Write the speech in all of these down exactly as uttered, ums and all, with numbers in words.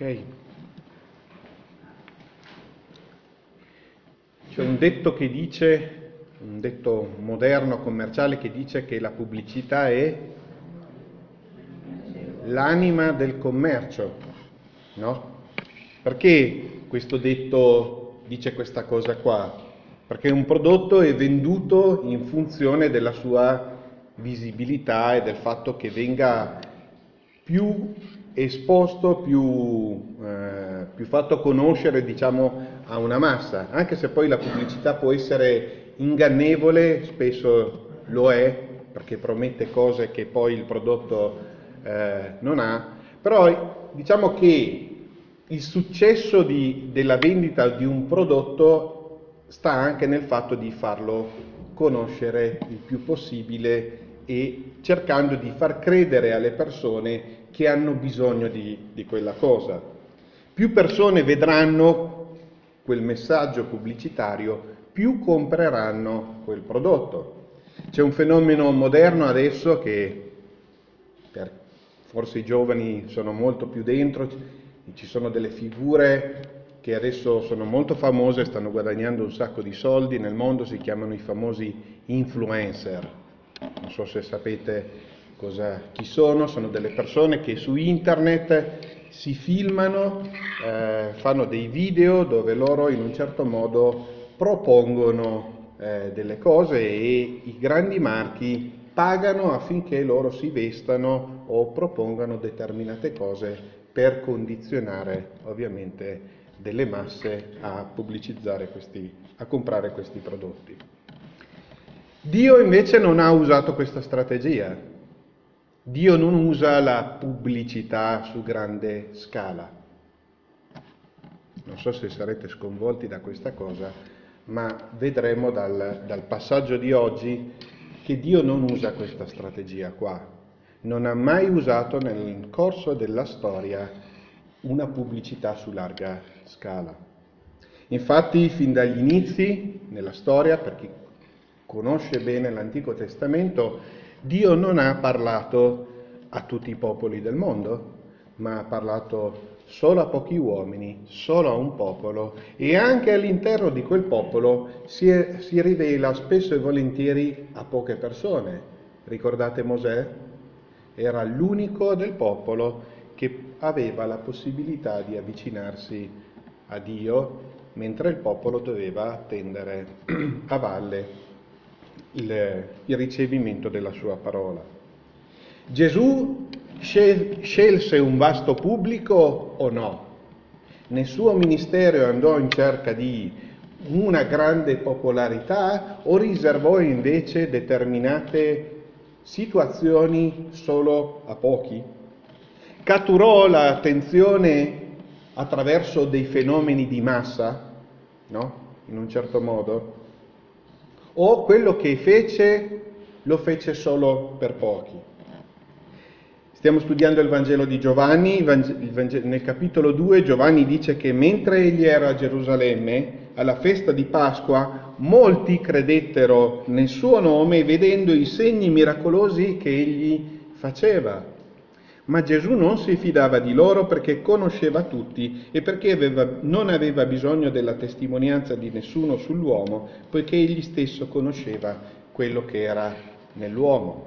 Ok? C'è un detto che dice, un detto moderno commerciale che dice che la pubblicità è l'anima del commercio, no? Perché questo detto dice questa cosa qua? Perché un prodotto è venduto in funzione della sua visibilità e del fatto che venga più esposto, più, eh, più fatto conoscere, diciamo, a una massa, anche se poi la pubblicità può essere ingannevole, spesso lo è, perché promette cose che poi il prodotto eh, non ha, però diciamo che il successo di, della vendita di un prodotto sta anche nel fatto di farlo conoscere il più possibile e cercando di far credere alle persone che hanno bisogno di, di quella cosa. Più persone vedranno quel messaggio pubblicitario, più compreranno quel prodotto. C'è un fenomeno moderno adesso che per, forse i giovani sono molto più dentro, ci sono delle figure che adesso sono molto famose, stanno guadagnando un sacco di soldi nel mondo, si chiamano i famosi influencer. Non so se sapete cosa, chi sono, sono delle persone che su internet si filmano, eh, fanno dei video dove loro in un certo modo propongono eh, delle cose e i grandi marchi pagano affinché loro si vestano o propongano determinate cose per condizionare ovviamente delle masse a pubblicizzare questi, a comprare questi prodotti. Dio invece non ha usato questa strategia. Dio non usa la pubblicità su grande scala. Non so se sarete sconvolti da questa cosa, ma vedremo dal, dal passaggio di oggi che Dio non usa questa strategia qua. Non ha mai usato nel corso della storia una pubblicità su larga scala. Infatti, fin dagli inizi, nella storia, per chi conosce bene l'Antico Testamento, Dio non ha parlato a tutti i popoli del mondo, ma ha parlato solo a pochi uomini, solo a un popolo, e anche all'interno di quel popolo si, è, si rivela spesso e volentieri a poche persone. Ricordate Mosè? Era l'unico del popolo che aveva la possibilità di avvicinarsi a Dio, mentre il popolo doveva attendere a valle il, il ricevimento della sua parola. Gesù scelse un vasto pubblico o no? Nel suo ministero andò in cerca di una grande popolarità o riservò invece determinate situazioni solo a pochi? Catturò l'attenzione attraverso dei fenomeni di massa, no? In un certo modo? O quello che fece lo fece solo per pochi? Stiamo studiando il Vangelo di Giovanni, il Vangelo, nel capitolo due Giovanni dice che mentre egli era a Gerusalemme, alla festa di Pasqua, molti credettero nel suo nome vedendo i segni miracolosi che egli faceva. Ma Gesù non si fidava di loro perché conosceva tutti e perché aveva, non aveva bisogno della testimonianza di nessuno sull'uomo, poiché egli stesso conosceva quello che era nell'uomo.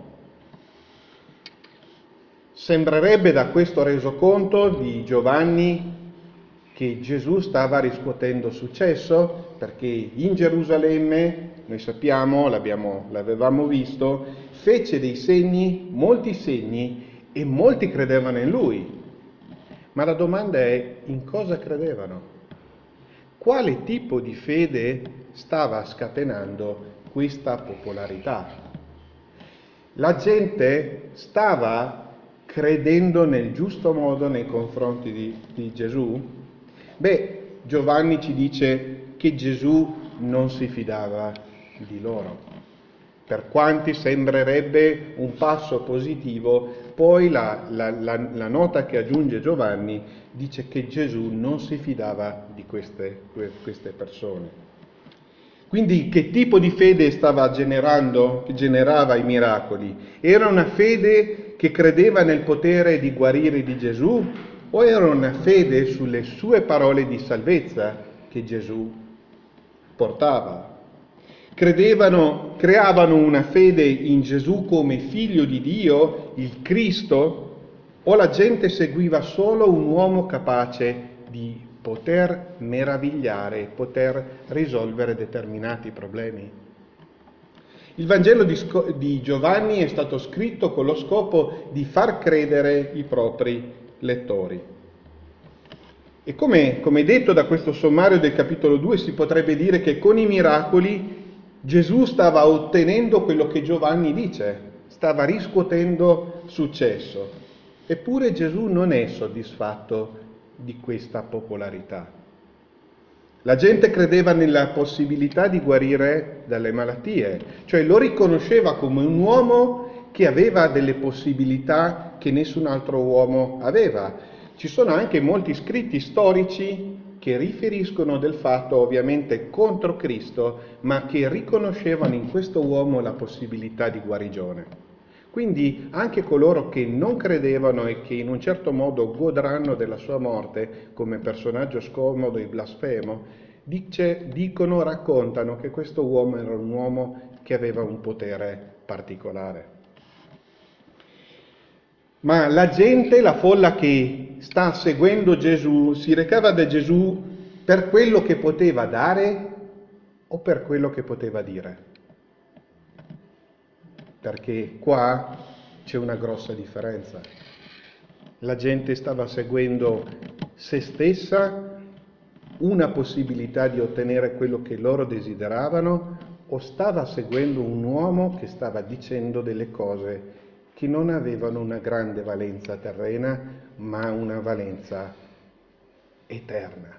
Sembrerebbe da questo resoconto di Giovanni che Gesù stava riscuotendo successo, perché in Gerusalemme, noi sappiamo, l'abbiamo, l'avevamo visto, fece dei segni, molti segni, e molti credevano in lui. Ma la domanda è: in cosa credevano? Quale tipo di fede stava scatenando questa popolarità? La gente stava credendo nel giusto modo nei confronti di, di Gesù? Beh, Giovanni ci dice che Gesù non si fidava di loro. Per quanti sembrerebbe un passo positivo, poi la, la, la, la nota che aggiunge Giovanni dice che Gesù non si fidava di queste, queste persone. Quindi che tipo di fede stava generando, che generava i miracoli? Era una fede che credeva nel potere di guarire di Gesù o era una fede sulle sue parole di salvezza che Gesù portava? Credevano, creavano una fede in Gesù come figlio di Dio, il Cristo, o la gente seguiva solo un uomo capace di poter meravigliare, poter risolvere determinati problemi? Il Vangelo di, Sco- di Giovanni è stato scritto con lo scopo di far credere i propri lettori. E come, come detto da questo sommario del capitolo due, si potrebbe dire che con i miracoli Gesù stava ottenendo quello che Giovanni dice, stava riscuotendo successo. Eppure Gesù non è soddisfatto di questa popolarità. La gente credeva nella possibilità di guarire dalle malattie, cioè lo riconosceva come un uomo che aveva delle possibilità che nessun altro uomo aveva. Ci sono anche molti scritti storici che riferiscono del fatto, ovviamente contro Cristo, ma che riconoscevano in questo uomo la possibilità di guarigione. Quindi anche coloro che non credevano e che in un certo modo godranno della sua morte come personaggio scomodo e blasfemo, dice, dicono, raccontano che questo uomo era un uomo che aveva un potere particolare. Ma la gente, la folla che sta seguendo Gesù, si recava da Gesù per quello che poteva dare o per quello che poteva dire? Perché qua c'è una grossa differenza. La gente stava seguendo se stessa, una possibilità di ottenere quello che loro desideravano, o stava seguendo un uomo che stava dicendo delle cose che non avevano una grande valenza terrena, ma una valenza eterna.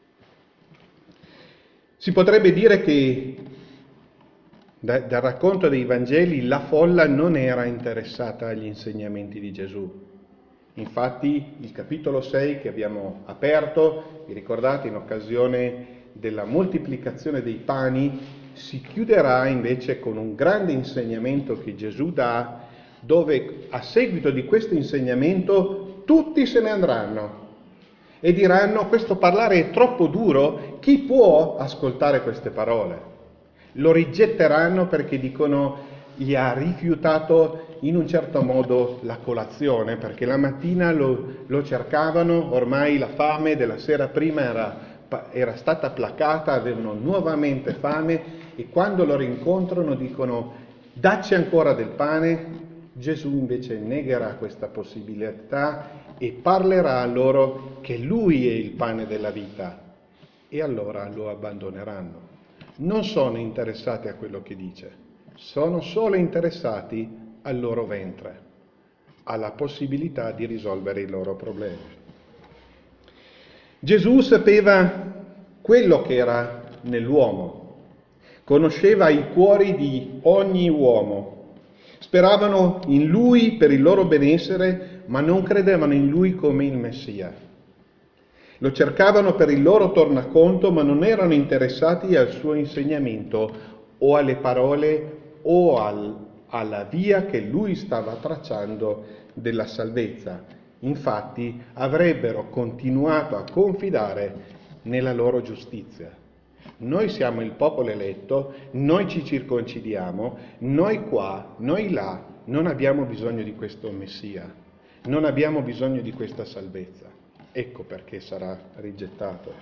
Si potrebbe dire che Da, dal racconto dei Vangeli la folla non era interessata agli insegnamenti di Gesù. Infatti il capitolo sei che abbiamo aperto, vi ricordate, in occasione della moltiplicazione dei pani, si chiuderà invece con un grande insegnamento che Gesù dà, dove a seguito di questo insegnamento tutti se ne andranno e diranno: questo parlare è troppo duro, chi può ascoltare queste parole? Lo rigetteranno perché dicono gli ha rifiutato in un certo modo la colazione, perché la mattina lo, lo cercavano, ormai la fame della sera prima era, era stata placata, avevano nuovamente fame e quando lo rincontrano dicono: dacci ancora del pane. Gesù invece negherà questa possibilità e parlerà a loro che Lui è il pane della vita e allora lo abbandoneranno. Non sono interessati a quello che dice, sono solo interessati al loro ventre, alla possibilità di risolvere i loro problemi. Gesù sapeva quello che era nell'uomo, conosceva i cuori di ogni uomo, speravano in Lui per il loro benessere, ma non credevano in Lui come il Messia. Lo cercavano per il loro tornaconto, ma non erano interessati al suo insegnamento o alle parole o al, alla via che lui stava tracciando della salvezza. Infatti avrebbero continuato a confidare nella loro giustizia. Noi siamo il popolo eletto, noi ci circoncidiamo, noi qua, noi là, non abbiamo bisogno di questo Messia, non abbiamo bisogno di questa salvezza. Ecco perché sarà rigettato.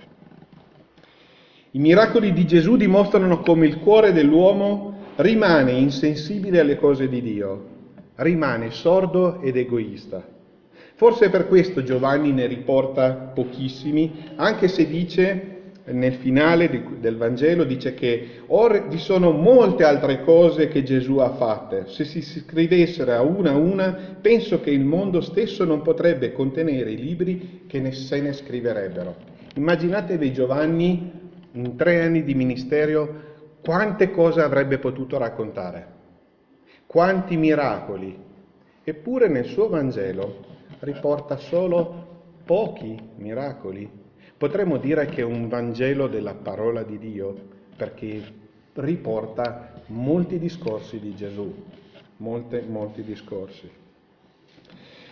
I miracoli di Gesù dimostrano come il cuore dell'uomo rimane insensibile alle cose di Dio, rimane sordo ed egoista. Forse per questo Giovanni ne riporta pochissimi, anche se dice nel finale del Vangelo, dice che or vi sono molte altre cose che Gesù ha fatte. Se si scrivessero a una a una, penso che il mondo stesso non potrebbe contenere i libri che ne, se ne scriverebbero. Immaginatevi Giovanni in tre anni di ministero, quante cose avrebbe potuto raccontare, quanti miracoli. Eppure nel suo Vangelo riporta solo pochi miracoli. Potremmo dire che è un Vangelo della parola di Dio, perché riporta molti discorsi di Gesù, molte, molti discorsi.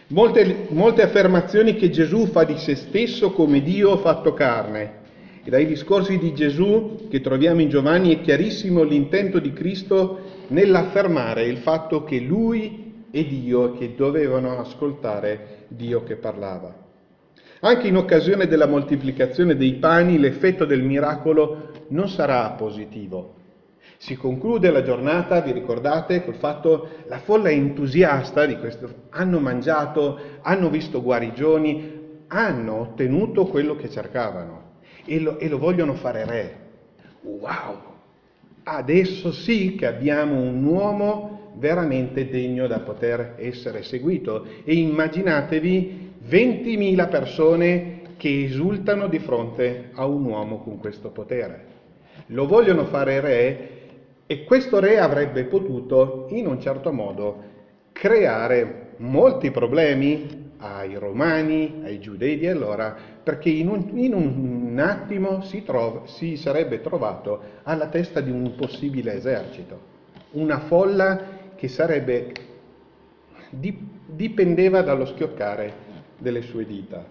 Molte, molte affermazioni che Gesù fa di se stesso come Dio fatto carne. E dai discorsi di Gesù che troviamo in Giovanni è chiarissimo l'intento di Cristo nell'affermare il fatto che Lui è Dio e che dovevano ascoltare Dio che parlava. Anche in occasione della moltiplicazione dei pani l'effetto del miracolo non sarà positivo. Si conclude la giornata, vi ricordate, col fatto che la folla è entusiasta di questo, hanno mangiato, hanno visto guarigioni, hanno ottenuto quello che cercavano e lo, e lo vogliono fare re. Wow! Adesso sì che abbiamo un uomo veramente degno da poter essere seguito. E immaginatevi ventimila persone che esultano di fronte a un uomo con questo potere. Lo vogliono fare re. E questo re avrebbe potuto, in un certo modo, creare molti problemi ai romani, ai giudei di allora, perché in un, in un attimo si, trova, si sarebbe trovato alla testa di un possibile esercito, una folla che sarebbe, dipendeva dallo schioccare delle sue dita.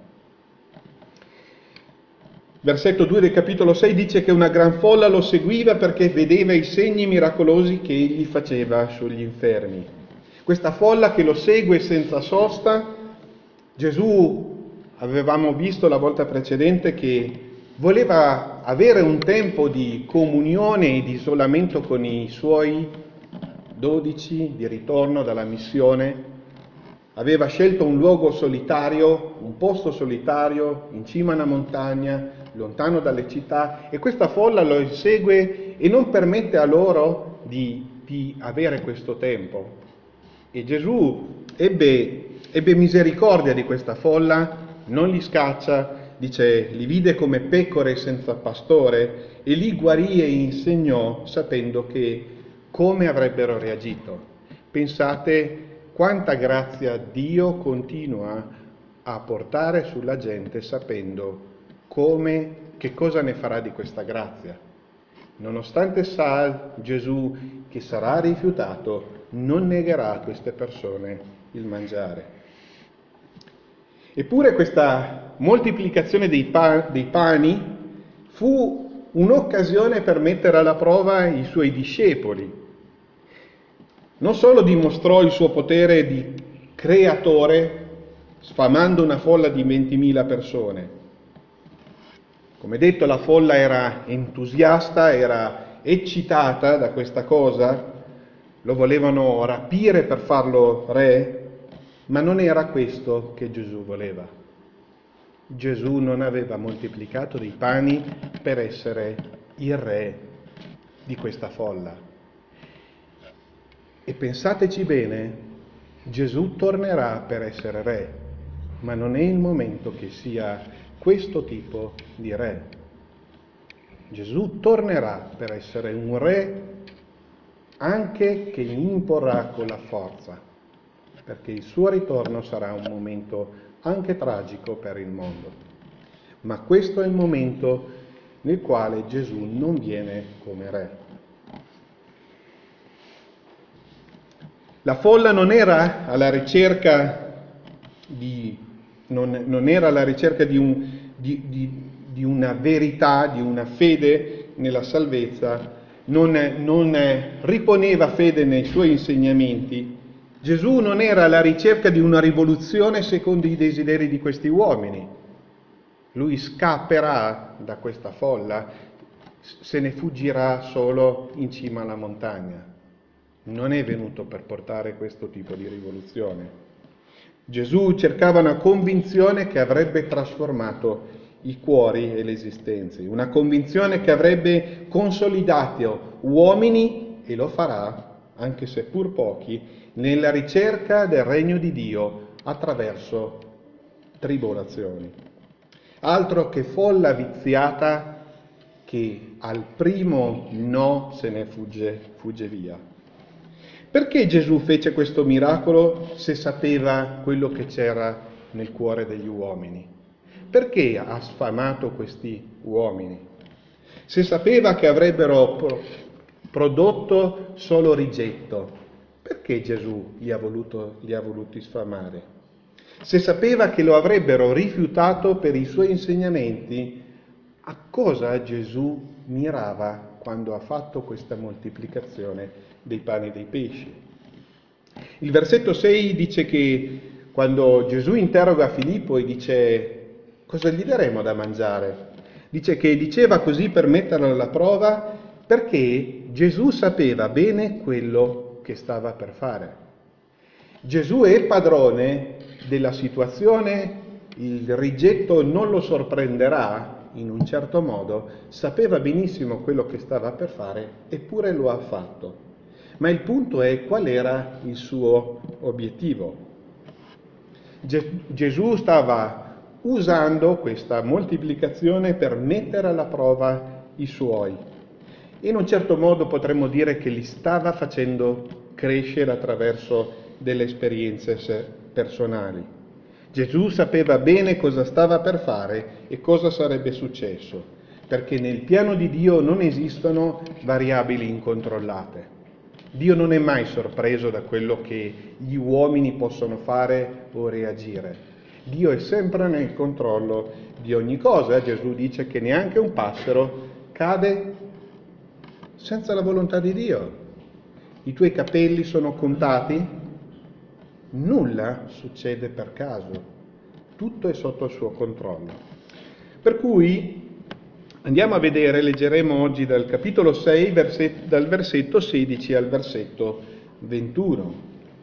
Versetto due del capitolo sei dice che una gran folla lo seguiva perché vedeva i segni miracolosi che egli faceva sugli infermi. Questa folla che lo segue senza sosta, Gesù, avevamo visto la volta precedente, che voleva avere un tempo di comunione e di isolamento con i suoi dodici, di ritorno dalla missione. Aveva scelto un luogo solitario, un posto solitario, in cima a una montagna, lontano dalle città, e questa folla lo segue e non permette a loro di, di avere questo tempo. E Gesù ebbe, ebbe misericordia di questa folla, non li scaccia, dice, li vide come pecore senza pastore e li guarì e insegnò sapendo che come avrebbero reagito. Pensate quanta grazia Dio continua a portare sulla gente sapendo come, che cosa ne farà di questa grazia. Nonostante sa Gesù che sarà rifiutato, non negherà a queste persone il mangiare. Eppure questa moltiplicazione dei, pa- dei pani fu un'occasione per mettere alla prova i suoi discepoli. Non solo dimostrò il suo potere di creatore, sfamando una folla di ventimila persone. Come detto, la folla era entusiasta, era eccitata da questa cosa, lo volevano rapire per farlo re, ma non era questo che Gesù voleva. Gesù non aveva moltiplicato dei pani per essere il re di questa folla. E pensateci bene, Gesù tornerà per essere re, ma non è il momento che sia questo tipo di re. Gesù tornerà per essere un re anche che imporrà con la forza, perché il suo ritorno sarà un momento anche tragico per il mondo. Ma questo è il momento nel quale Gesù non viene come re. La folla non era alla ricerca di, non, non era alla ricerca di, un, di, di, di una verità, di una fede nella salvezza, non, non riponeva fede nei suoi insegnamenti. Gesù non era alla ricerca di una rivoluzione secondo i desideri di questi uomini. Lui scapperà da questa folla, se ne fuggirà solo in cima alla montagna. Non è venuto per portare questo tipo di rivoluzione. Gesù cercava una convinzione che avrebbe trasformato i cuori e le esistenze, una convinzione che avrebbe consolidato uomini, e lo farà, anche se pur pochi, nella ricerca del regno di Dio attraverso tribolazioni. Altro che folla viziata che al primo no se ne fugge, fugge via. Perché Gesù fece questo miracolo se sapeva quello che c'era nel cuore degli uomini? Perché ha sfamato questi uomini? Se sapeva che avrebbero pro- prodotto solo rigetto, perché Gesù li ha, voluto, li ha voluti sfamare? Se sapeva che lo avrebbero rifiutato per i suoi insegnamenti, a cosa Gesù mirava quando ha fatto questa moltiplicazione dei pani e dei pesci? Il versetto sei dice che quando Gesù interroga Filippo e dice: cosa gli daremo da mangiare? Dice che diceva così per metterlo alla prova, perché Gesù sapeva bene quello che stava per fare. Gesù è padrone della situazione, il rigetto non lo sorprenderà in un certo modo, sapeva benissimo quello che stava per fare, eppure lo ha fatto. Ma il punto è qual era il suo obiettivo. Ge- Gesù stava usando questa moltiplicazione per mettere alla prova i suoi. In un certo modo potremmo dire che li stava facendo crescere attraverso delle esperienze personali. Gesù sapeva bene cosa stava per fare e cosa sarebbe successo, perché nel piano di Dio non esistono variabili incontrollate. Dio non è mai sorpreso da quello che gli uomini possono fare o reagire. Dio è sempre nel controllo di ogni cosa. Gesù dice che neanche un passero cade senza la volontà di Dio. I tuoi capelli sono contati? Nulla succede per caso. Tutto è sotto il suo controllo. Per cui andiamo a vedere, leggeremo oggi dal capitolo sei, verset, dal versetto sedici al versetto ventuno.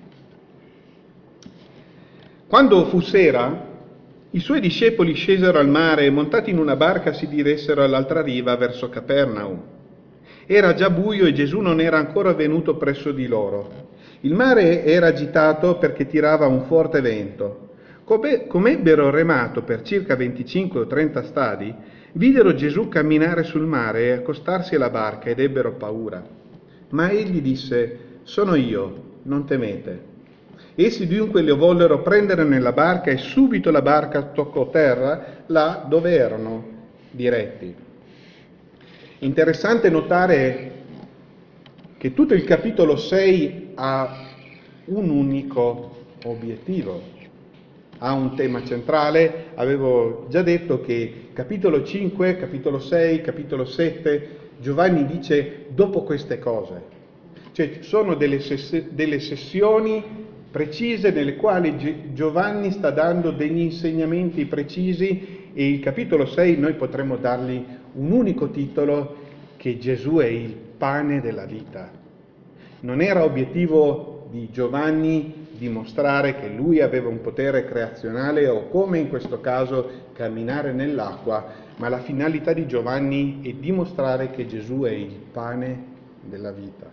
Quando fu sera, i suoi discepoli scesero al mare e montati in una barca si diressero all'altra riva verso Capernaum. Era già buio e Gesù non era ancora venuto presso di loro. Il mare era agitato perché tirava un forte vento. Come, come ebbero remato per circa venticinque o trenta stadi, videro Gesù camminare sul mare e accostarsi alla barca ed ebbero paura. Ma egli disse: sono io, non temete. Essi dunque lo vollero prendere nella barca e subito la barca toccò terra là dove erano diretti. Interessante notare che tutto il capitolo sei ha un unico obiettivo, ha un tema centrale. Avevo già detto che capitolo cinque, capitolo sei, capitolo sette, Giovanni dice dopo queste cose. Cioè sono delle, sess- delle sessioni precise nelle quali G- Giovanni sta dando degli insegnamenti precisi, e il capitolo sei noi potremmo dargli un unico titolo, che Gesù è il pane della vita. Non era obiettivo di Giovanni dimostrare che lui aveva un potere creazionale o, come in questo caso, camminare nell'acqua, ma la finalità di Giovanni è dimostrare che Gesù è il pane della vita.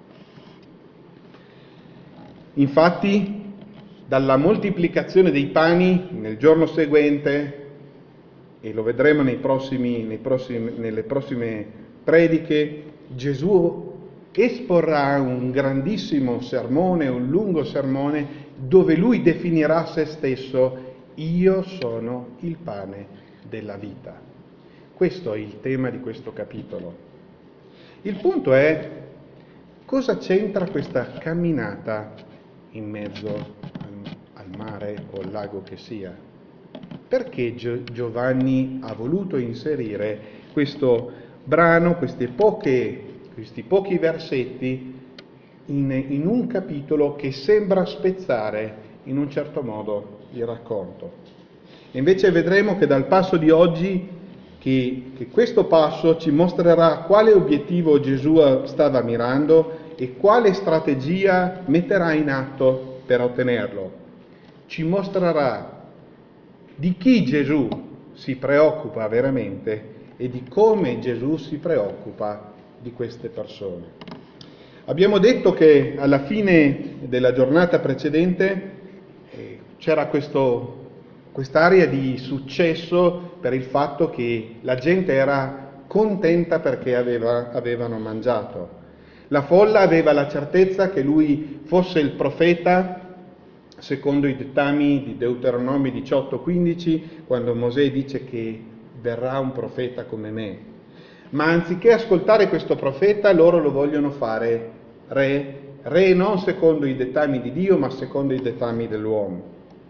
Infatti, dalla moltiplicazione dei pani nel giorno seguente, e lo vedremo nei prossimi, nei prossimi, nelle prossime prediche, Gesù esporrà un grandissimo sermone, un lungo sermone, dove lui definirà se stesso: io sono il pane della vita. Questo è il tema di questo capitolo. Il punto è: cosa c'entra questa camminata in mezzo al, al mare o al lago che sia? Perché Gio- Giovanni ha voluto inserire questo brano, queste poche, questi pochi versetti in, in un capitolo che sembra spezzare in un certo modo il racconto? E invece vedremo che dal passo di oggi che, che questo passo ci mostrerà quale obiettivo Gesù stava mirando e quale strategia metterà in atto per ottenerlo. Ci mostrerà di chi Gesù si preoccupa veramente e di come Gesù si preoccupa di queste persone. Abbiamo detto che alla fine della giornata precedente eh, c'era questo, quest'area di successo per il fatto che la gente era contenta perché aveva, avevano mangiato. La folla aveva la certezza che lui fosse il profeta, secondo i dettami di Deuteronomio diciotto quindici, quando Mosè dice che verrà un profeta come me. Ma anziché ascoltare questo profeta, loro lo vogliono fare re, re non secondo i dettami di Dio, ma secondo i dettami dell'uomo.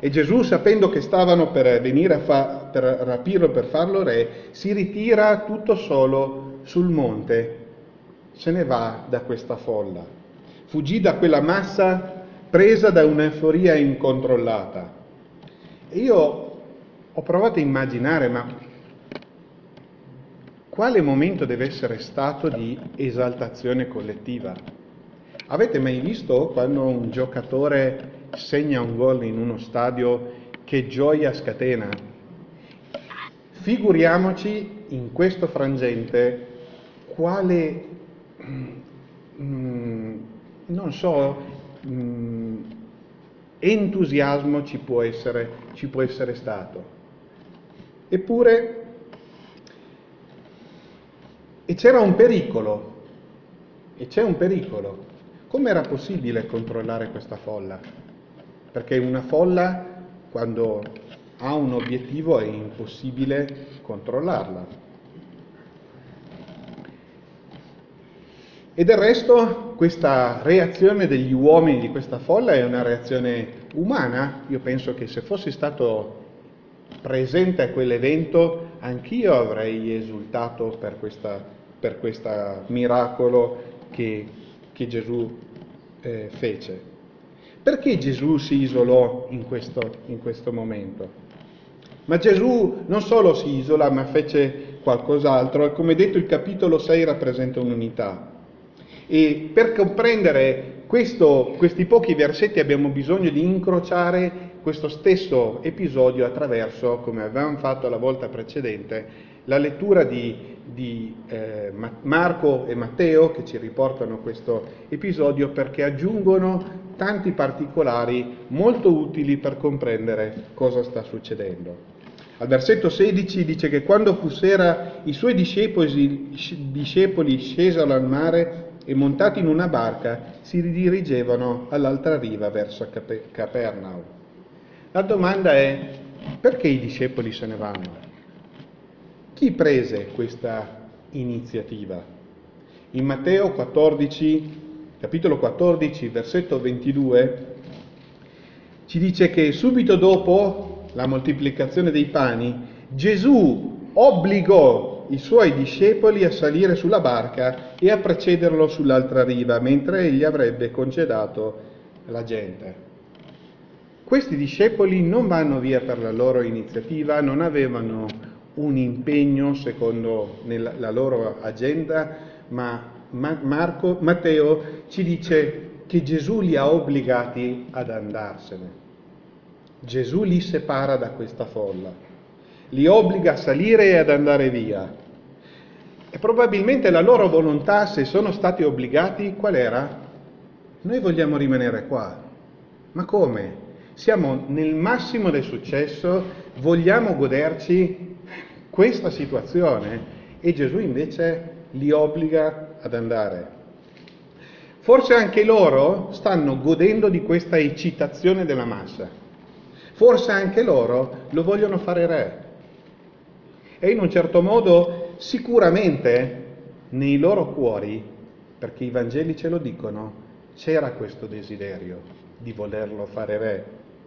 E Gesù, sapendo che stavano per venire a fa- per rapirlo, per farlo re, si ritira tutto solo sul monte, se ne va da questa folla. Fuggì da quella massa presa da un'euforia incontrollata. E io ho provato a immaginare, ma quale momento deve essere stato di esaltazione collettiva? Avete mai visto quando un giocatore segna un gol in uno stadio, che gioia scatena? Figuriamoci in questo frangente quale, mm, non so, mm, entusiasmo ci può essere, ci può essere stato. Eppure, e c'era un pericolo, e c'è un pericolo. Come era possibile controllare questa folla? Perché una folla, quando ha un obiettivo, è impossibile controllarla. E del resto, questa reazione degli uomini di questa folla è una reazione umana. Io penso che se fossi stato presente a quell'evento, anch'io avrei esultato per questa, per questo miracolo che, che Gesù eh, fece. Perché Gesù si isolò in questo, in questo momento? Ma Gesù non solo si isola, ma fece qualcos'altro, e come detto il capitolo sei rappresenta un'unità. E per comprendere questo, questi pochi versetti abbiamo bisogno di incrociare questo stesso episodio attraverso, come avevamo fatto la volta precedente, la lettura di, di eh, Marco e Matteo, che ci riportano questo episodio, perché aggiungono tanti particolari molto utili per comprendere cosa sta succedendo. Al versetto sedici dice che quando fu sera i suoi discepoli, discepoli scesero al mare e montati in una barca si ridirigevano all'altra riva verso Cape- Capernaum. La domanda è: perché i discepoli se ne vanno? Chi prese questa iniziativa? In Matteo quattordici, capitolo quattordici, versetto ventidue, ci dice che subito dopo la moltiplicazione dei pani, Gesù obbligò i suoi discepoli a salire sulla barca e a precederlo sull'altra riva, mentre egli avrebbe congedato la gente. Questi discepoli non vanno via per la loro iniziativa, non avevano un impegno secondo nella, la loro agenda, ma Marco, Matteo ci dice che Gesù li ha obbligati ad andarsene. Gesù li separa da questa folla, li obbliga a salire e ad andare via. E probabilmente la loro volontà, se sono stati obbligati, qual era? Noi vogliamo rimanere qua. Ma come? Siamo nel massimo del successo, vogliamo goderci questa situazione e Gesù invece li obbliga ad andare. Forse anche loro stanno godendo di questa eccitazione della massa. Forse anche loro lo vogliono fare re. E in un certo modo sicuramente nei loro cuori, perché i Vangeli ce lo dicono, c'era questo desiderio di volerlo fare re.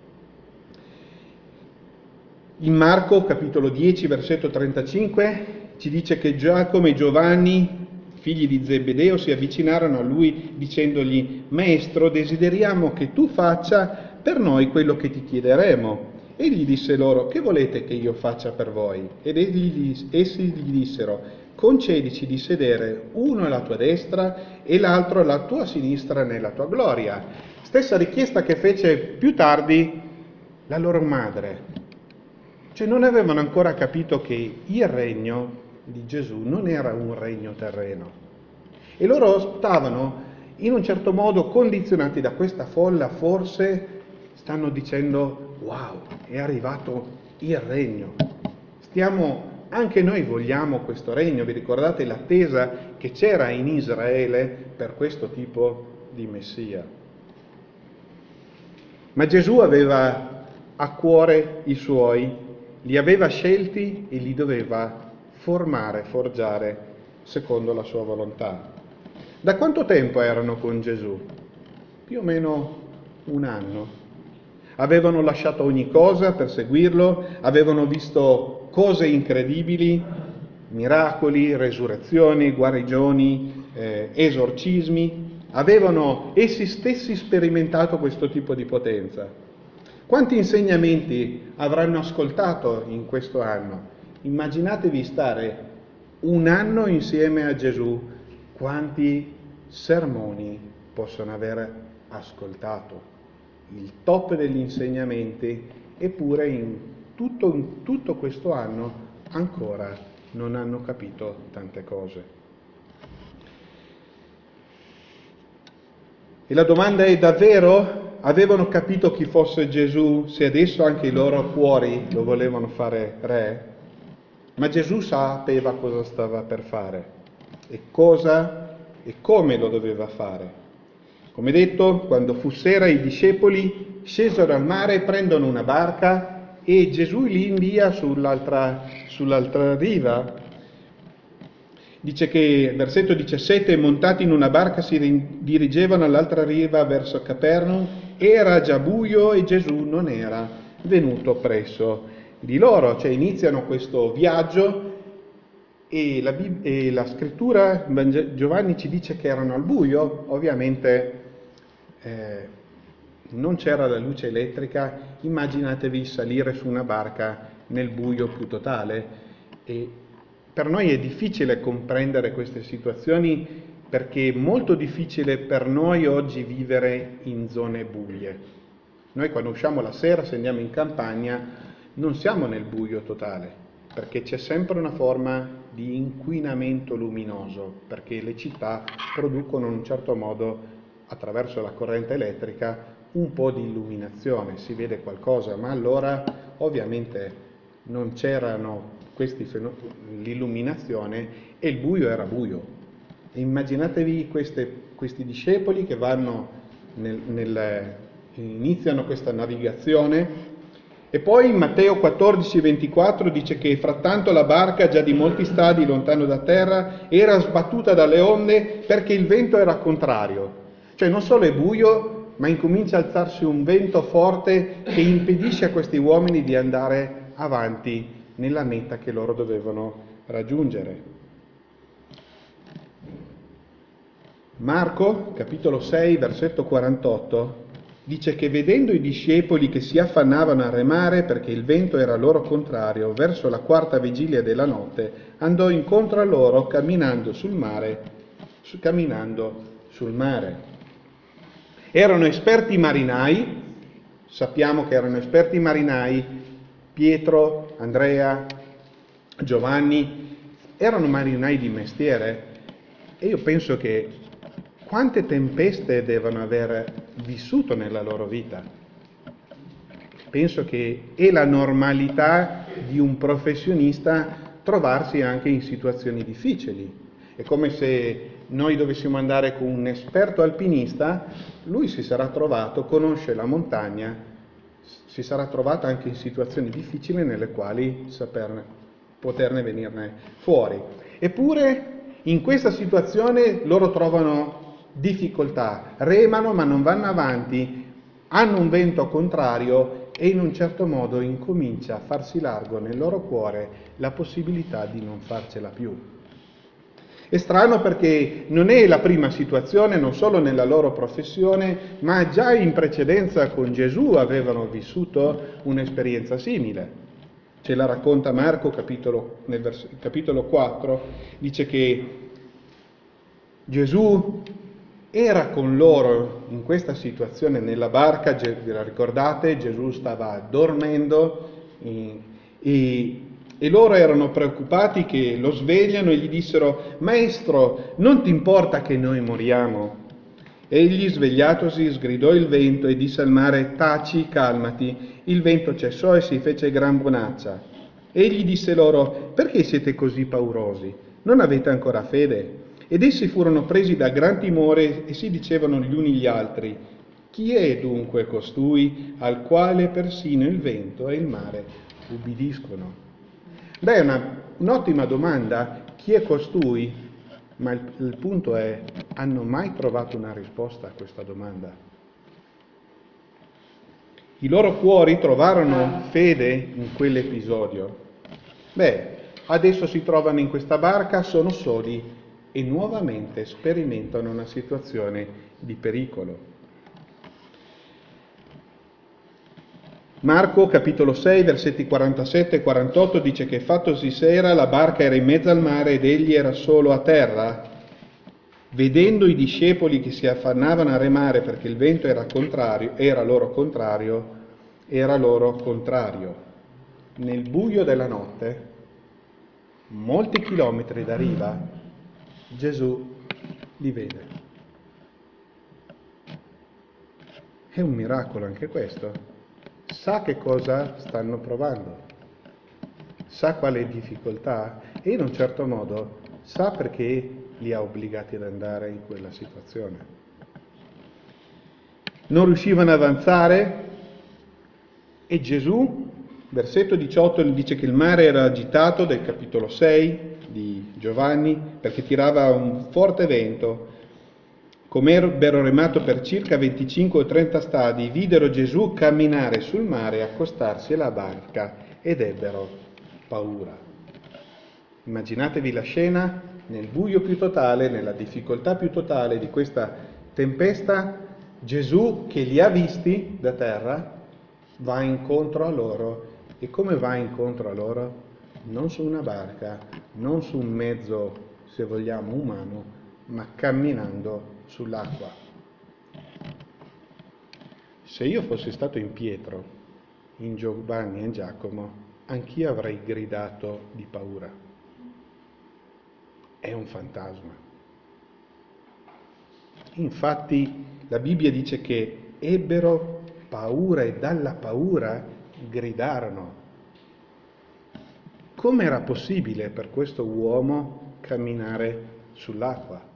In Marco, capitolo dieci, versetto trentacinque, ci dice che Giacomo e Giovanni, figli di Zebedeo, si avvicinarono a lui dicendogli: Maestro, desideriamo che tu faccia per noi quello che ti chiederemo. Egli disse loro: che volete che io faccia per voi? Ed egli, essi gli dissero: concedici di sedere uno alla tua destra e l'altro alla tua sinistra nella tua gloria. Stessa richiesta che fece più tardi la loro madre. Cioè non avevano ancora capito che il regno di Gesù non era un regno terreno. E loro stavano in un certo modo condizionati da questa folla, forse stanno dicendo: wow, è arrivato il regno. Stiamo, anche noi vogliamo questo regno. Vi ricordate l'attesa che c'era in Israele per questo tipo di Messia? Ma Gesù aveva a cuore i suoi, li aveva scelti e li doveva formare, forgiare secondo la sua volontà. Da quanto tempo erano con Gesù? Più o meno un anno. avevano lasciato ogni cosa per seguirlo, avevano visto cose incredibili, miracoli, resurrezioni, guarigioni, eh, esorcismi, avevano essi stessi sperimentato questo tipo di potenza. Quanti insegnamenti avranno ascoltato in questo anno? Immaginatevi stare un anno insieme a Gesù, quanti sermoni possono aver ascoltato, il top degli insegnamenti, eppure in tutto, in tutto questo anno ancora non hanno capito tante cose. E la domanda è: davvero avevano capito chi fosse Gesù se adesso anche i loro cuori lo volevano fare re? Ma Gesù sapeva cosa stava per fare e cosa e come lo doveva fare. Come detto, quando fu sera i discepoli scesero al mare, prendono una barca e Gesù li invia sull'altra, sull'altra riva. Dice che, versetto diciassette, montati in una barca si dirigevano all'altra riva verso Capernaum, era già buio e Gesù non era venuto presso di loro. Cioè iniziano questo viaggio e la, e la scrittura, Giovanni ci dice che erano al buio, ovviamente eh, non c'era la luce elettrica, immaginatevi salire su una barca nel buio più totale. E per noi è difficile comprendere queste situazioni perché è molto difficile per noi oggi vivere in zone buie. Noi quando usciamo la sera, se andiamo in campagna, non siamo nel buio totale, perché c'è sempre una forma di inquinamento luminoso, perché le città producono in un certo modo, attraverso la corrente elettrica, un po' di illuminazione, si vede qualcosa, ma allora ovviamente non c'erano questi l'illuminazione e il buio era buio. E immaginatevi queste, questi discepoli che vanno nel, nel, iniziano questa navigazione. E poi in Matteo quattordici ventiquattro dice che frattanto la barca, già di molti stadi lontano da terra, era sbattuta dalle onde perché il vento era contrario. Cioè non solo è buio, ma incomincia a alzarsi un vento forte che impedisce a questi uomini di andare avanti nella meta che loro dovevano raggiungere. Marco, capitolo sei, versetto quarantotto, dice che vedendo i discepoli che si affannavano a remare perché il vento era loro contrario, verso la quarta vigilia della notte, andò incontro a loro camminando sul mare, su, camminando sul mare. Erano esperti marinai, sappiamo che erano esperti marinai, Pietro, Andrea, Giovanni, erano marinai di mestiere e io penso che quante tempeste devono aver vissuto nella loro vita. Penso che è la normalità di un professionista trovarsi anche in situazioni difficili. È come se noi dovessimo andare con un esperto alpinista, lui si sarà trovato, conosce la montagna, si sarà trovato anche in situazioni difficili nelle quali saperne, poterne venirne fuori. Eppure in questa situazione loro trovano difficoltà, remano ma non vanno avanti, hanno un vento contrario e in un certo modo incomincia a farsi largo nel loro cuore la possibilità di non farcela più. È strano perché non è la prima situazione, non solo nella loro professione, ma già in precedenza con Gesù avevano vissuto un'esperienza simile. Ce la racconta Marco, capitolo, nel vers- capitolo quattro, dice che Gesù era con loro in questa situazione nella barca, vi la ricordate? Gesù stava dormendo e, e, e loro erano preoccupati che lo svegliano e gli dissero: Maestro, non ti importa che noi moriamo? Egli, svegliatosi, sgridò il vento e disse al mare: Taci, calmati. Il vento cessò e si fece gran bonaccia. Egli disse loro: Perché siete così paurosi? Non avete ancora fede? Ed essi furono presi da gran timore e si dicevano gli uni gli altri: Chi è dunque costui al quale persino il vento e il mare ubbidiscono? Beh, è una, un'ottima domanda. Chi è costui? Ma il, il punto è: hanno mai trovato una risposta a questa domanda? I loro cuori trovarono fede in quell'episodio. Beh, adesso si trovano in questa barca, sono soli e nuovamente sperimentano una situazione di pericolo. Marco capitolo sei versetti quarantasette e quarantotto dice che fattosi sera la barca era in mezzo al mare ed egli era solo a terra. Vedendo i discepoli che si affannavano a remare perché il vento era contrario, era loro contrario, era loro contrario. Nel buio della notte, molti chilometri da riva, Gesù li vede. È un miracolo anche questo. Sa che cosa stanno provando, sa quale difficoltà e in un certo modo sa perché li ha obbligati ad andare in quella situazione. Non riuscivano ad avanzare e Gesù, versetto diciotto, dice che il mare era agitato, del capitolo sei di Giovanni, perché tirava un forte vento. Come ebbero remato per circa venticinque o trenta stadi, videro Gesù camminare sul mare e accostarsi alla barca ed ebbero paura. Immaginatevi la scena, nel buio più totale, nella difficoltà più totale di questa tempesta, Gesù che li ha visti da terra va incontro a loro. E come va incontro a loro? Non su una barca, non su un mezzo, se vogliamo, umano, ma camminando sull'acqua. Se io fossi stato in Pietro, in Giovanni e in Giacomo, anch'io avrei gridato di paura. È un fantasma. Infatti la Bibbia dice che ebbero paura e dalla paura gridarono. Com'era possibile per questo uomo camminare sull'acqua?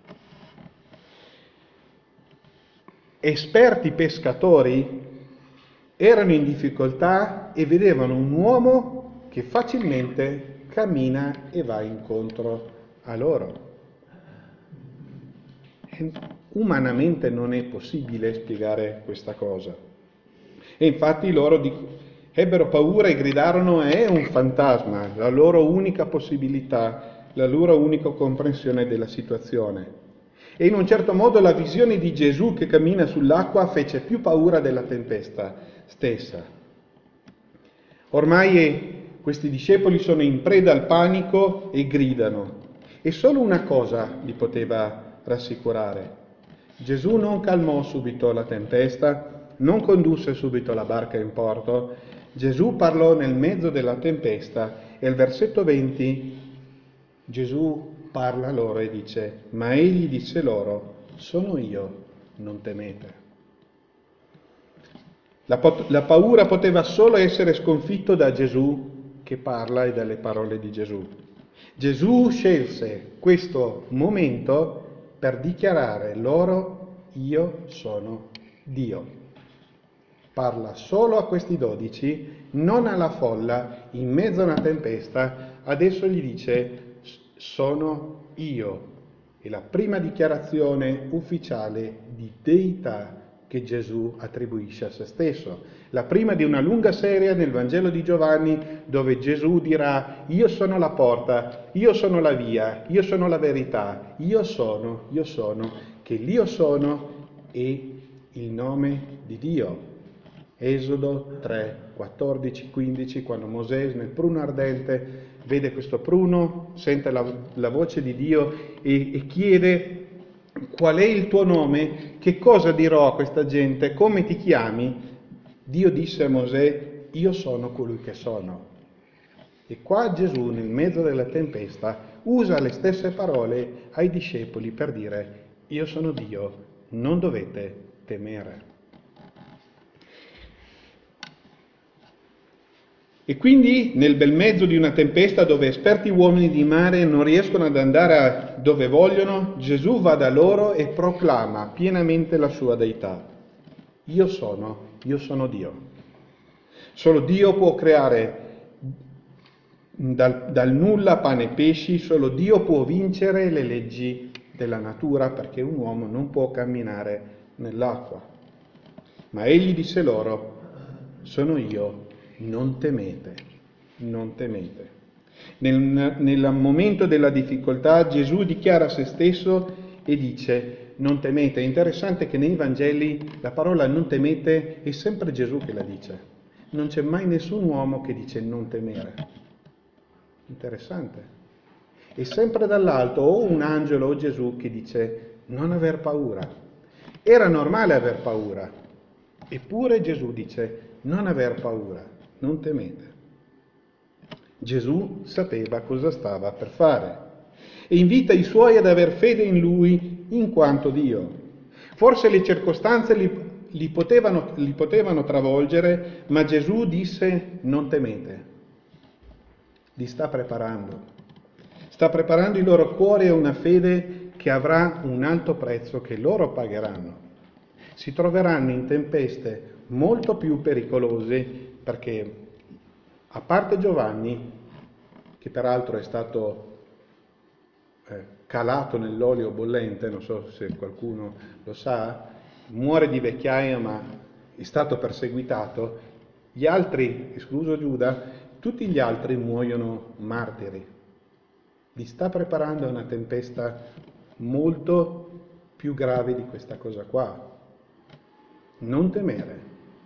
Esperti pescatori erano in difficoltà e vedevano un uomo che facilmente cammina e va incontro a loro. E umanamente non è possibile spiegare questa cosa. E infatti loro ebbero paura e gridarono: è un fantasma, la loro unica possibilità, la loro unica comprensione della situazione. E in un certo modo la visione di Gesù che cammina sull'acqua fece più paura della tempesta stessa. Ormai questi discepoli sono in preda al panico e gridano. E solo una cosa li poteva rassicurare. Gesù non calmò subito la tempesta, non condusse subito la barca in porto. Gesù parlò nel mezzo della tempesta e al versetto venti Gesù parla loro e dice: ma egli disse loro: sono io, non temete. La, pot- la paura poteva solo essere sconfitto da Gesù che parla e dalle parole di Gesù. Gesù scelse questo momento per dichiarare loro: io sono Dio. Parla solo a questi dodici, non alla folla, in mezzo a una tempesta. Adesso gli dice: sono io. È la prima dichiarazione ufficiale di deità che Gesù attribuisce a se stesso. La prima di una lunga serie nel Vangelo di Giovanni dove Gesù dirà: io sono la porta, io sono la via, io sono la verità, io sono, io sono, che l'io sono è il nome di Dio. Esodo tre, quattordici, quindici, quando Mosè nel pruno ardente vede questo pruno, sente la, la voce di Dio e, e chiede: qual è il tuo nome? Che cosa dirò a questa gente? Come ti chiami? Dio disse a Mosè: io sono colui che sono. E qua Gesù, nel mezzo della tempesta, usa le stesse parole ai discepoli per dire: io sono Dio, non dovete temere. E quindi nel bel mezzo di una tempesta dove esperti uomini di mare non riescono ad andare dove vogliono, Gesù va da loro e proclama pienamente la sua deità. Io sono, io sono Dio. Solo Dio può creare dal, dal nulla pane e pesci, solo Dio può vincere le leggi della natura, perché un uomo non può camminare nell'acqua. Ma egli disse loro: sono io, non temete, non temete. Nel, nel momento della difficoltà Gesù dichiara se stesso e dice non temete. È interessante che nei Vangeli la parola non temete è sempre Gesù che la dice. Non c'è mai nessun uomo che dice non temere. Interessante. È sempre dall'alto o un angelo o Gesù che dice non aver paura. Era normale aver paura, eppure Gesù dice non aver paura, non temete. Gesù sapeva cosa stava per fare e invita i suoi ad aver fede in Lui in quanto Dio. Forse le circostanze li, li, potevano, li potevano travolgere, ma Gesù disse non temete. Li sta preparando. Sta preparando il loro cuore a una fede che avrà un alto prezzo che loro pagheranno. Si troveranno in tempeste molto più pericolose perché, a parte Giovanni, che peraltro è stato eh, calato nell'olio bollente, non so se qualcuno lo sa, muore di vecchiaia ma è stato perseguitato, gli altri, escluso Giuda, tutti gli altri muoiono martiri. Li sta preparando a una tempesta molto più grave di questa cosa qua. Non temere.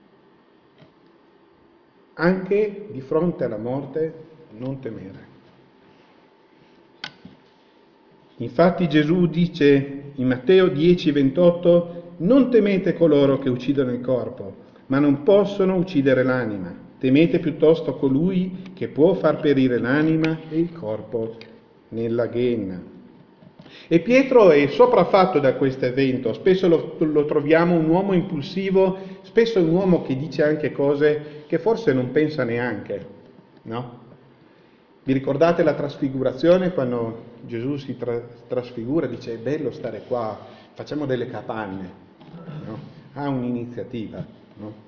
Anche di fronte alla morte, non temere. Infatti Gesù dice in Matteo dieci ventotto: non temete coloro che uccidono il corpo, ma non possono uccidere l'anima. Temete piuttosto colui che può far perire l'anima e il corpo nella ghenna. E Pietro è sopraffatto da questo evento, spesso lo, lo troviamo un uomo impulsivo, spesso è un uomo che dice anche cose che forse non pensa neanche, no? Vi ricordate la trasfigurazione, quando Gesù si tra- trasfigura, dice è bello stare qua, facciamo delle capanne, no? Ha un'iniziativa, no?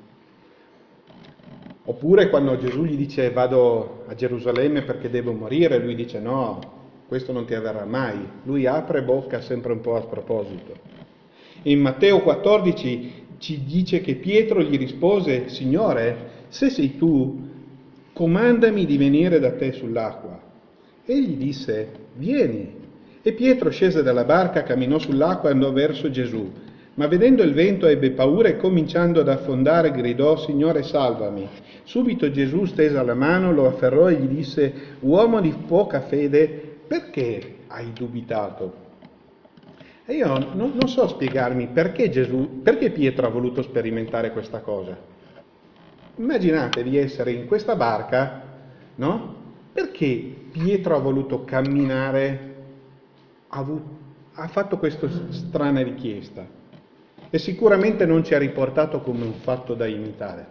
Oppure quando Gesù gli dice vado a Gerusalemme perché devo morire, lui dice no, questo non ti avverrà mai. Lui apre bocca sempre un po' a sproposito. In Matteo quattordici ci dice che Pietro gli rispose: Signore, se sei tu, comandami di venire da te sull'acqua. Egli disse: vieni. E Pietro scese dalla barca, camminò sull'acqua e andò verso Gesù. Ma vedendo il vento ebbe paura e cominciando ad affondare gridò: Signore, salvami. Subito Gesù stesa la mano, lo afferrò e gli disse: uomo di poca fede, perché hai dubitato? E io non, non so spiegarmi perché Gesù, perché Pietro ha voluto sperimentare questa cosa. Immaginate di essere in questa barca, no? Perché Pietro ha voluto camminare, ha, avuto, ha fatto questa strana richiesta e sicuramente non ci ha riportato come un fatto da imitare.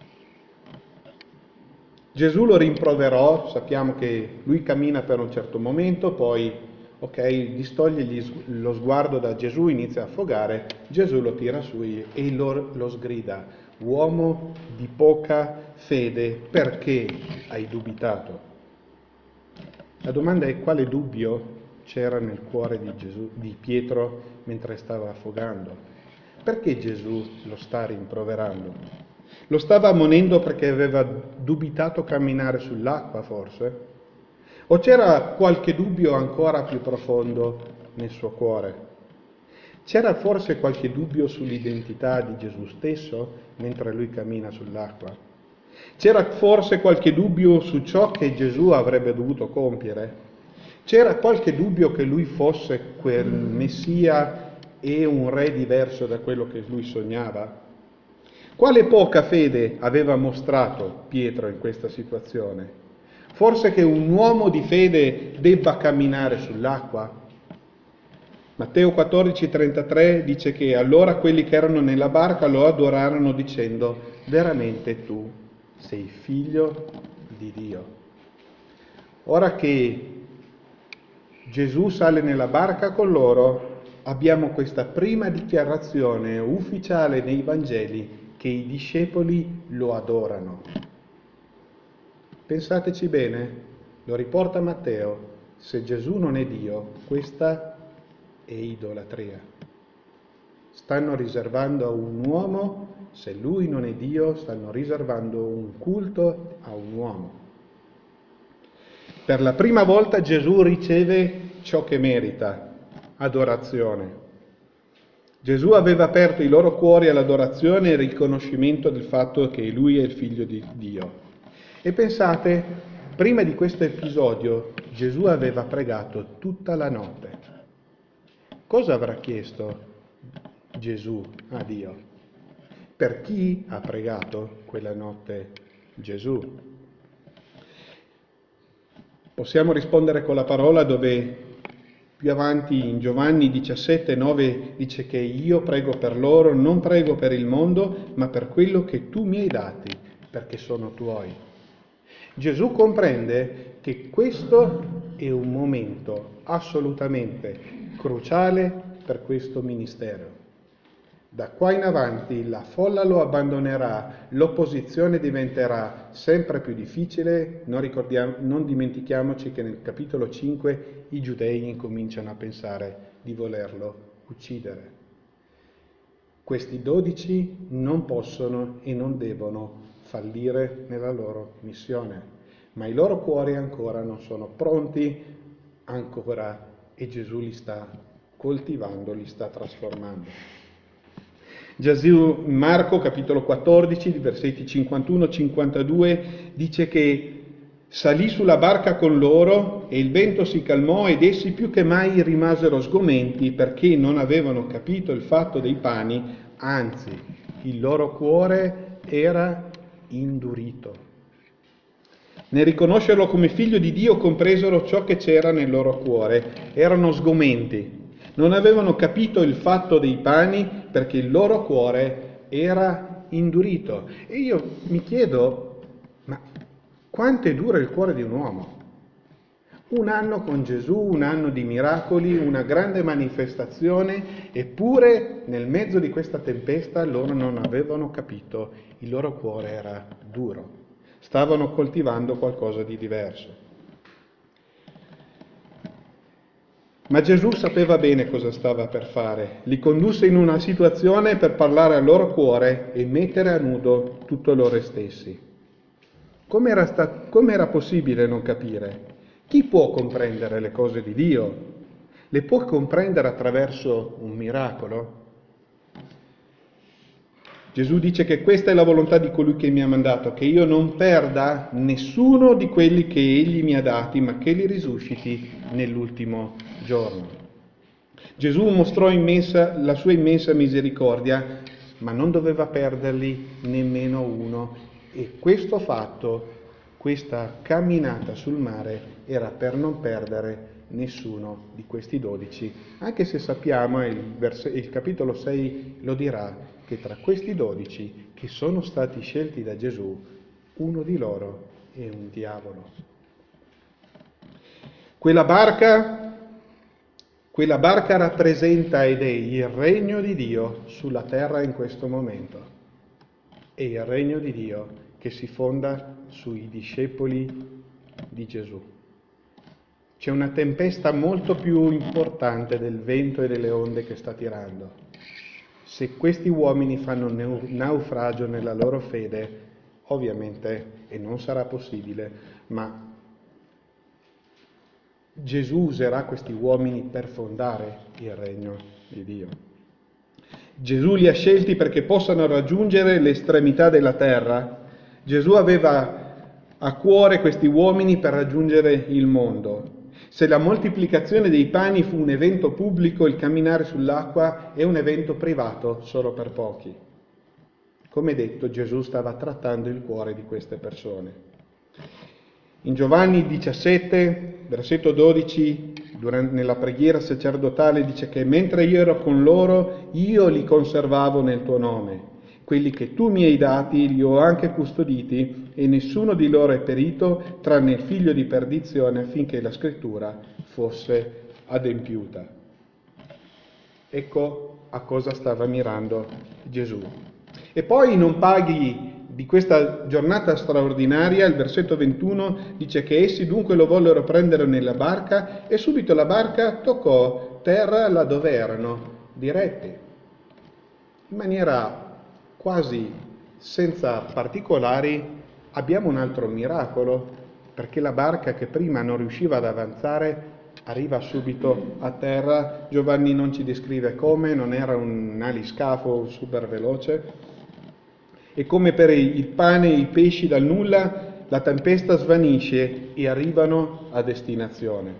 Gesù lo rimproverò, sappiamo che lui cammina per un certo momento, poi ok, distoglie gli, lo sguardo da Gesù, inizia a affogare, Gesù lo tira su e lo, lo sgrida: uomo di poca fede, perché hai dubitato? La domanda è: quale dubbio c'era nel cuore di, Gesù, di Pietro mentre stava affogando? Perché Gesù lo sta rimproverando? Lo stava ammonendo perché aveva dubitato camminare sull'acqua, forse? O c'era qualche dubbio ancora più profondo nel suo cuore? C'era forse qualche dubbio sull'identità di Gesù stesso mentre lui cammina sull'acqua? C'era forse qualche dubbio su ciò che Gesù avrebbe dovuto compiere? C'era qualche dubbio che lui fosse quel Messia e un re diverso da quello che lui sognava? Quale poca fede aveva mostrato Pietro in questa situazione? Forse che un uomo di fede debba camminare sull'acqua? Matteo quattordici trentatré dice che allora quelli che erano nella barca lo adorarono dicendo: veramente tu sei figlio di Dio. Ora che Gesù sale nella barca con loro, abbiamo questa prima dichiarazione ufficiale nei Vangeli che i discepoli lo adorano. Pensateci bene, lo riporta Matteo: se Gesù non è Dio, questa è idolatria. Stanno riservando a un uomo se lui non è Dio, stanno riservando un culto a un uomo. Per la prima volta Gesù riceve ciò che merita, adorazione. Gesù aveva aperto i loro cuori all'adorazione e al riconoscimento del fatto che lui è il figlio di Dio. E pensate, prima di questo episodio Gesù aveva pregato tutta la notte. Cosa avrà chiesto Gesù a Dio? Per chi ha pregato quella notte Gesù? Possiamo rispondere con la parola dove più avanti in Giovanni diciassette nove dice che io prego per loro, non prego per il mondo, ma per quello che tu mi hai dati, perché sono tuoi. Gesù comprende che questo è un momento assolutamente cruciale per questo ministero. Da qua in avanti la folla lo abbandonerà, l'opposizione diventerà sempre più difficile, non, ricordiamo, non dimentichiamoci che nel capitolo cinque i giudei incominciano a pensare di volerlo uccidere. Questi dodici non possono e non devono fallire nella loro missione, ma i loro cuori ancora non sono pronti ancora e Gesù li sta coltivando, li sta trasformando. Gesù, Marco, capitolo quattordici, versetti cinquantuno cinquantadue, dice che salì sulla barca con loro e il vento si calmò ed essi più che mai rimasero sgomenti perché non avevano capito il fatto dei pani, anzi, il loro cuore era indurito. Nel riconoscerlo come figlio di Dio compresero ciò che c'era nel loro cuore, erano sgomenti. Non avevano capito il fatto dei pani perché il loro cuore era indurito. E io mi chiedo, ma quanto è duro il cuore di un uomo? Un anno con Gesù, un anno di miracoli, una grande manifestazione, eppure nel mezzo di questa tempesta loro non avevano capito, il loro cuore era duro. Stavano coltivando qualcosa di diverso. Ma Gesù sapeva bene cosa stava per fare. Li condusse in una situazione per parlare al loro cuore e mettere a nudo tutto loro stessi. Com'era, sta- com'era possibile non capire? Chi può comprendere le cose di Dio? Le può comprendere attraverso un miracolo? Gesù dice che questa è la volontà di colui che mi ha mandato, che io non perda nessuno di quelli che egli mi ha dati, ma che li risusciti nell'ultimo giorno. Gesù mostrò immensa, la sua immensa misericordia, ma non doveva perderli nemmeno uno. E questo fatto, questa camminata sul mare, era per non perdere nessuno di questi dodici, anche se sappiamo, e il, vers- il capitolo sei lo dirà, che tra questi dodici che sono stati scelti da Gesù, uno di loro è un diavolo. Quella barca, quella barca rappresenta ed è il regno di Dio sulla terra in questo momento. È il regno di Dio che si fonda sui discepoli di Gesù. C'è una tempesta molto più importante del vento e delle onde che sta tirando. Se questi uomini fanno naufragio nella loro fede, ovviamente, e non sarà possibile, ma Gesù userà questi uomini per fondare il regno di Dio. Gesù li ha scelti perché possano raggiungere l'estremità della terra. Gesù aveva a cuore questi uomini per raggiungere il mondo. Se la moltiplicazione dei pani fu un evento pubblico, il camminare sull'acqua è un evento privato solo per pochi. Come detto, Gesù stava trattando il cuore di queste persone. In Giovanni diciassette, versetto dodici, durante, nella preghiera sacerdotale dice che mentre io ero con loro, io li conservavo nel tuo nome. Quelli che tu mi hai dati li ho anche custoditi e nessuno di loro è perito, tranne il figlio di perdizione, affinché la scrittura fosse adempiuta. Ecco a cosa stava mirando Gesù. E poi non paghi di questa giornata straordinaria, il versetto ventuno dice che essi dunque lo vollero prendere nella barca e subito la barca toccò terra là dove erano diretti. In maniera quasi senza particolari, abbiamo un altro miracolo, perché la barca che prima non riusciva ad avanzare arriva subito a terra. Giovanni non ci descrive come, non era un aliscafo super veloce, e come per il pane e i pesci dal nulla la tempesta svanisce e arrivano a destinazione.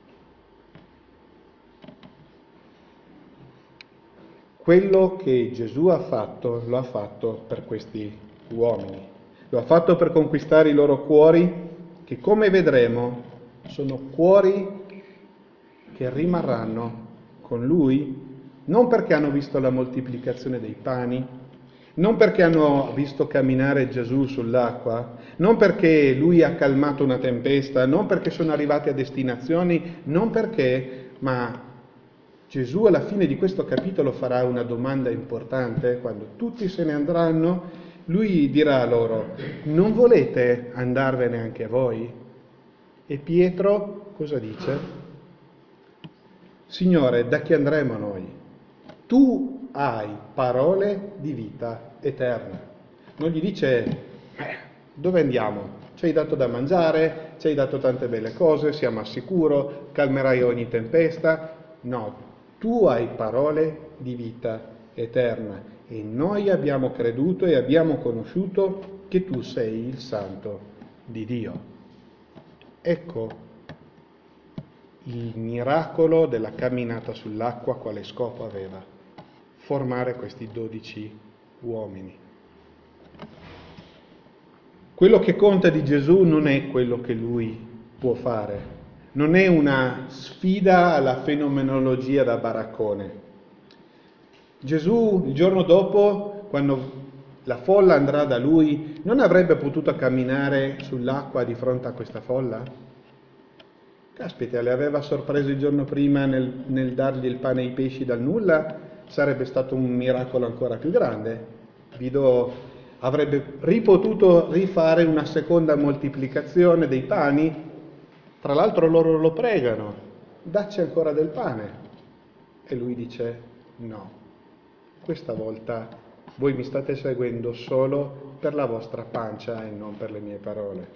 Quello che Gesù ha fatto, lo ha fatto per questi uomini. Lo ha fatto per conquistare i loro cuori, che come vedremo sono cuori che rimarranno con Lui, non perché hanno visto la moltiplicazione dei pani, non perché hanno visto camminare Gesù sull'acqua, non perché Lui ha calmato una tempesta, non perché sono arrivati a destinazioni, non perché, ma Gesù alla fine di questo capitolo farà una domanda importante. Quando tutti se ne andranno, Lui dirà loro: non volete andarvene anche voi? E Pietro cosa dice? Signore, da chi andremo noi? Tu hai parole di vita eterna. Non gli dice: eh, dove andiamo? Ci hai dato da mangiare, ci hai dato tante belle cose, siamo al sicuro, calmerai ogni tempesta. No, tu hai parole di vita eterna e noi abbiamo creduto e abbiamo conosciuto che tu sei il Santo di Dio. Ecco il miracolo della camminata sull'acqua, quale scopo aveva? Formare questi dodici uomini. Quello che conta di Gesù non è quello che lui può fare, non è una sfida alla fenomenologia da baraccone. Gesù il giorno dopo, quando la folla andrà da lui, non avrebbe potuto camminare sull'acqua di fronte a questa folla? Caspita, le aveva sorpreso il giorno prima nel, nel dargli il pane e i pesci dal nulla, sarebbe stato un miracolo ancora più grande. Guido avrebbe ripotuto rifare una seconda moltiplicazione dei pani. Tra l'altro loro lo pregano: dacci ancora del pane. E lui dice: no, questa volta voi mi state seguendo solo per la vostra pancia e non per le mie parole.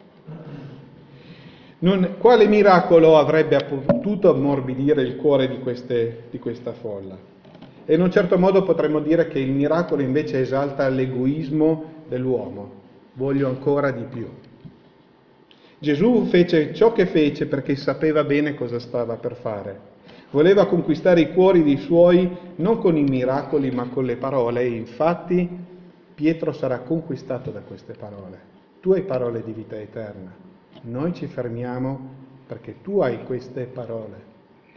Non, quale miracolo avrebbe potuto ammorbidire il cuore di, queste, di questa folla? E in un certo modo potremmo dire che il miracolo invece esalta l'egoismo dell'uomo. Voglio ancora di più. Gesù fece ciò che fece perché sapeva bene cosa stava per fare. Voleva conquistare i cuori dei suoi non con i miracoli ma con le parole, e infatti Pietro sarà conquistato da queste parole. Tu hai parole di vita eterna. Noi ci fermiamo perché tu hai queste parole.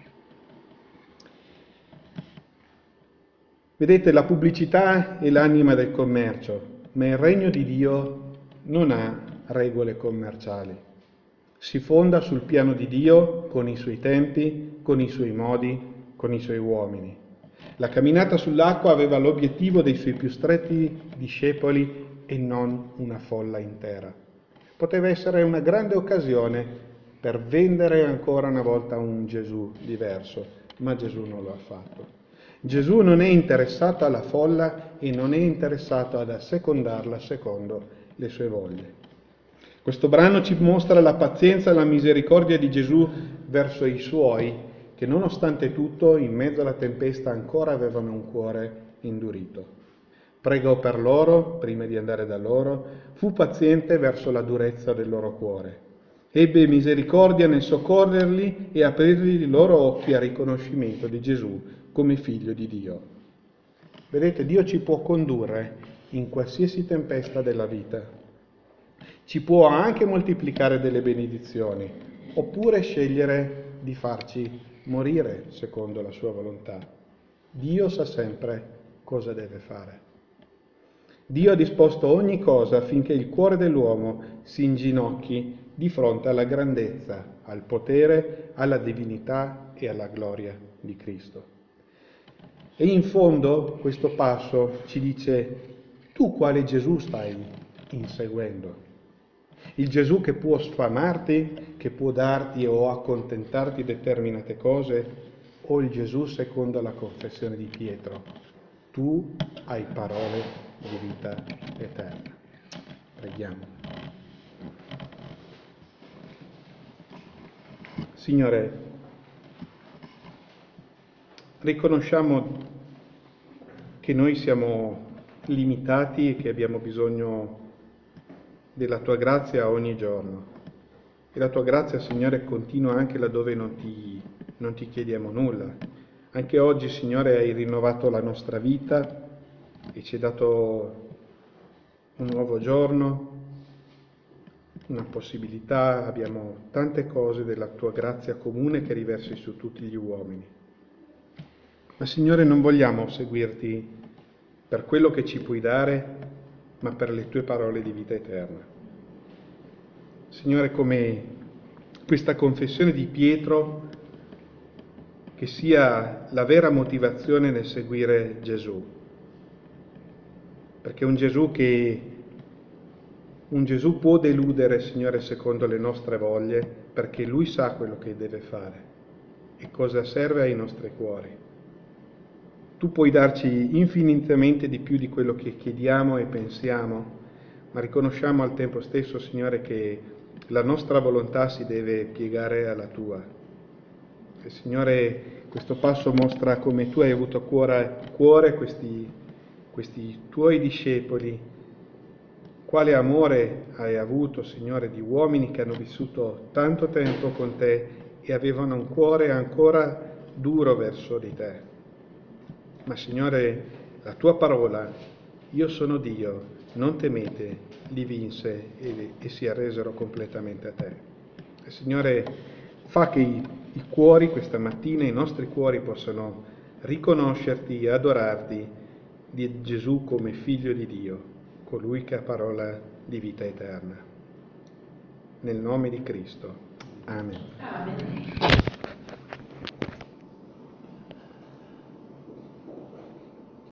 Vedete, la pubblicità è l'anima del commercio, ma il regno di Dio non ha regole commerciali. Si fonda sul piano di Dio con i suoi tempi, con i suoi modi, con i suoi uomini. La camminata sull'acqua aveva l'obiettivo dei suoi più stretti discepoli e non una folla intera. Poteva essere una grande occasione per vendere ancora una volta un Gesù diverso, ma Gesù non lo ha fatto. Gesù non è interessato alla folla e non è interessato ad assecondarla secondo le sue voglie. Questo brano ci mostra la pazienza e la misericordia di Gesù verso i suoi, che nonostante tutto, in mezzo alla tempesta, ancora avevano un cuore indurito. Pregò per loro, prima di andare da loro, fu paziente verso la durezza del loro cuore. Ebbe misericordia nel soccorrerli e aprirgli i loro occhi al riconoscimento di Gesù come figlio di Dio. Vedete, Dio ci può condurre in qualsiasi tempesta della vita. Ci può anche moltiplicare delle benedizioni, oppure scegliere di farci morire secondo la sua volontà. Dio sa sempre cosa deve fare. Dio ha disposto ogni cosa affinché il cuore dell'uomo si inginocchi di fronte alla grandezza, al potere, alla divinità e alla gloria di Cristo. E in fondo questo passo ci dice: tu quale Gesù stai inseguendo? Il Gesù che può sfamarti, che può darti o accontentarti determinate cose, o il Gesù secondo la confessione di Pietro: tu hai parole di vita eterna. Preghiamo. Signore, riconosciamo che noi siamo limitati e che abbiamo bisogno della Tua grazia ogni giorno. E la Tua grazia, Signore, continua anche laddove non ti, non ti chiediamo nulla. Anche oggi, Signore, hai rinnovato la nostra vita e ci hai dato un nuovo giorno, una possibilità, abbiamo tante cose della Tua grazia comune che riversi su tutti gli uomini. Ma Signore, non vogliamo seguirti per quello che ci puoi dare, ma per le Tue parole di vita eterna. Signore, come questa confessione di Pietro, che sia la vera motivazione nel seguire Gesù, perché un Gesù che un Gesù può deludere, Signore, secondo le nostre voglie, perché Lui sa quello che deve fare e cosa serve ai nostri cuori. Tu puoi darci infinitamente di più di quello che chiediamo e pensiamo, ma riconosciamo al tempo stesso, Signore, che la nostra volontà si deve piegare alla Tua. E, Signore, questo passo mostra come Tu hai avuto a cuore, cuore questi, questi Tuoi discepoli, quale amore hai avuto, Signore, di uomini che hanno vissuto tanto tempo con Te e avevano un cuore ancora duro verso di Te. Ma, Signore, la Tua parola, io sono Dio, non temete, li vinse e, e si arresero completamente a Te. E, Signore, fa che i, i cuori questa mattina, i nostri cuori possano riconoscerti e adorarti di Gesù come Figlio di Dio, colui che ha parola di vita eterna. Nel nome di Cristo. Amen. Amen.